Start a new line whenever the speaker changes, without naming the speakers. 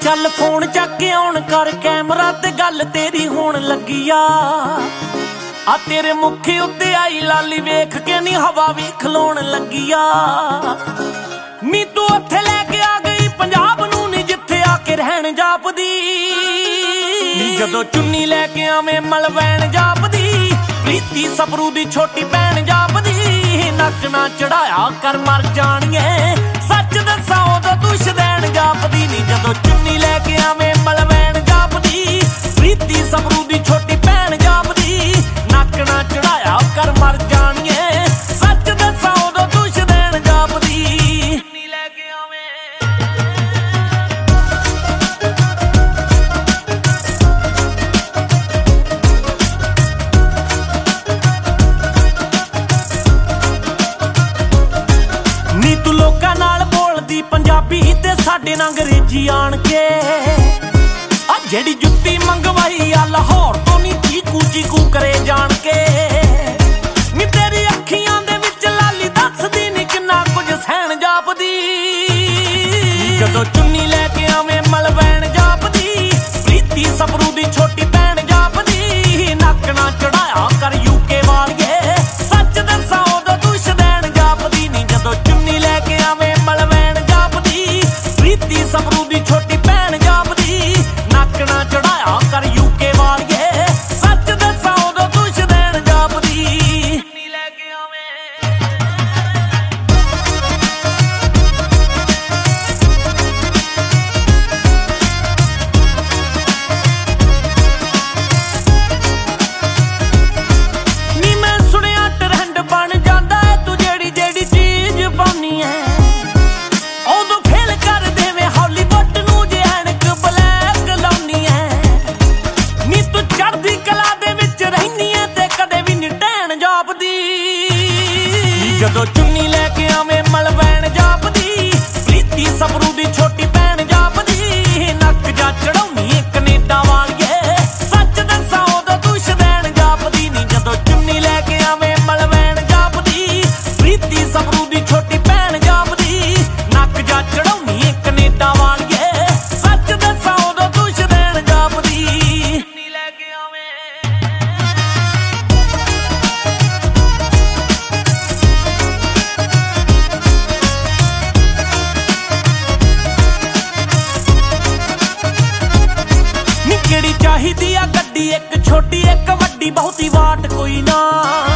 ਚੱਲ ਫੋਨ ਚੱਕ ਕੇ ਆਉਣ ਕਰ ਕੈਮਰਾ ਤੇ ਗੱਲ ਤੇਰੀ ਹੋਣ ਲੱਗੀ ਆ ਤੇਰੇ ਮੁੱਖੇ ਉੱਤੇ ਆਈ ਲਾਲੀ ਵੇਖ ਕੇ ਨੀ ਹਵਾ ਵੀ ਖਲੋਣ ਲੱਗੀ ਨੀ ਤੂੰ ਉੱਥੇ ਲੈ ਕੇ ਆ ਗਈ ਪੰਜਾਬ ਨੂੰ ਨੀ ਜਿੱਥੇ ਆ ਕੇ ਰਹਿਣ ਜਾਪਦੀ ਨੀ ਜਦੋਂ ਚੁੰਨੀ ਲੈ ਕੇ ਆਵੇਂ ਮਲਵੈਣ ਜਾਪਦੀ ਪ੍ਰੀਤੀ ਸਪਰੂ ਦੀ ਛੋਟੀ ਭੈਣ ਜਾਪਦੀ ਨੱਕ ਨਾ ਚੜਾਇਆ ਕਰ ਮਰ ਜਾਣੀਏ ਸੱਚ ਦੱਸਾਂ ਉਦੋਂ ਤੂੰ ਸ਼ਦੈਣ ਜਾਪਦੀ ਨੀ ਜਦੋਂ ਚੁੰਨੀ ਲੈ ਕੇ ਆਵੇਂ ਮਲਵੈਣ ਜਾਪਦੀ ਪ੍ਰੀਤੀ ਸਪਰੂ ਦੀ ਛੋਟੀ ਭੈਣ ਜਾਪਦੀ ਨੱਕ ਨਾ ਚੜਾਇਆ ਕਰ ਮਰ ਜਾਣੀਏ ਸੱਚ ਦੱਸਾਂ ਉਦੋਂ ਤੂੰ ਸ਼ਦੈਣ ਜਾਪਦੀ ਚੁੰਨੀ ਲੈ ਕੇ ਆਵੇਂ ਨੀ ਤੂੰ ਲੋਕਾਂ ਨਾਲ ਬੋਲਦੀ ਪੰਜਾਬੀ ਤੇ ਸਾਡੇ ਨਾਲ ਅੰਗਰੇਜ਼ੀ ਆਣ ਕੇ ਜਿਹੜੀ ਜੁੱਤੀ ਮੰਗਵਾਈ ਆ ਲਾਹੌਰ ਤੋਂ ਨੀ ਚੀਕੂ ਕਰੇ ਜਾਣ ਕੇ ਨੀ ਤੇਰੀ ਅੱਖੀਆਂ ਦੇ ਵਿੱਚ ਲਾਲੀ ਦੱਸਦੀ ਨੀ ਕਿੰਨਾ ਕੁਝ ਸਹਿਣ ਜਾਪਦੀ ਜਦੋਂ ਚੁੰਨੀ ਲੈ ਕੇ ਆਵੇਂ ਮਲਵੈਣ ਜਾਪਦੀ ਪ੍ਰੀਤੀ ਸਪਰੂ ਦੀ ਛੋਟੀ ਭੈਣ ਜਾਪਦੀ ਨੱਕ ਨਾ ਚੜਾਇਆ ਕਰ ਯੂਕੇ ਵਾਲੀਏ ਸੱਚ ਦੱਸਾਂ ਉਦੋਂ ਤੂੰ ਸ਼ਦੈਣ ਜਾਪਦੀ ਨੀ ਜਦੋਂ ਚੁੰਨੀ ਲੈ ਕੇ ਆਵੇਂ ਮਲਵੈਣ ਜਾਪਦੀ ਪ੍ਰੀਤੀ ਸਪਰੂ ਦੀ ਛੋਟੀ ਭੈਣ ਜਾਪਦੀ ਨੱਕ ਨਾ ਚੜਾਇਆ ਕਰ ਯੂਕੇ ਵਾਲੀਏ ਸੱਚ ਦੱਸਾਂ ਉਦੋਂ ਤੂੰ ਸ਼ਦੈਣ ਜਾਪਦੀ ਚੁੰਨੀ ਲੈ ਕੇ ਆਵੇਂ ਨੀ ਮੈਂ ਸੁਣਿਆ ਟਰੈਂਡ ਬਣ ਜਾਂਦਾ ਏ ਤੂੰ ਜਿਹੜੀ ਚੀਜ਼ ਪਾਉਣੀ ਐ ਉਦੋਂ ਫੇਲ ਕਰ ਦੇਵੇਂ ਹਾਲੀਵੁੱਡ ਨੂੰ ਜੇ ਐਨਕ ਬਲੈਕ ਲਾਉਣੀ ਐ ਨੀ ਤੂੰ ਚੜ੍ਹਦੀ ਕਲਾ ਦੇ ਵਿੱਚ ਰਹਿਨੀ ਐ ਤੇ ਕਦੇ ਵੀ ਨੀ ਢਹਿਣ ਜਾਪਦੀ ਜਦੋਂ ਚੁੰਨੀ ਲੈ ਕੇ ਆਵੇਂ ਮਲਵੈਣ ਜਾਪਦੀ ਪ੍ਰੀਤੀ ਸਪਰੂ ਦੀ ਛੋਟੀ ਭੈਣ ਜਾਪਦੀ ਨੱਕ ਜਾ ਚੜਾਉਣੀ ਕੈਨੇਡਾ ਵਾਲੀਏ ਸੱਚ ਦੱਸਾਂ ਉਦੋਂ ਤੂੰ ਸ਼ਦੈਣ ਜਾਪਦੀ ਨੀ ਜਦੋਂ ਚੁੰਨੀ ਲੈ ਕੇ ਆਵੇਂ ਮਲਵੈਣ ਜਾਪਦੀ ਪ੍ਰੀਤੀ ਸਪਰੂ ਦੀ ਛੋਟੀ ਭੈਣ ਜਾਪਦੀ ਨੱਕ ਜਾ ਚੜਾਉਣੀ ਕੈਨੇਡਾ ਵਾਲੀਏ ਸੱਚ ਦੱਸਾਂ ਉਦੋਂ ਤੂੰ ਸ਼ਦੈਣ ਜਾਪਦੀ ਚੁੰਨੀ ਲੈ ਕੇ ਆਵੇਂ ਨੀ ਕਿਹੜੀ ਚਾਹੀਦੀ ਆ ਗੱਡੀ ਇੱਕ ਛੋਟੀ ਇੱਕ ਵੱਡੀ ਬਹੁਤੀ ਵਾਟ ਕੋਈ ਨਾ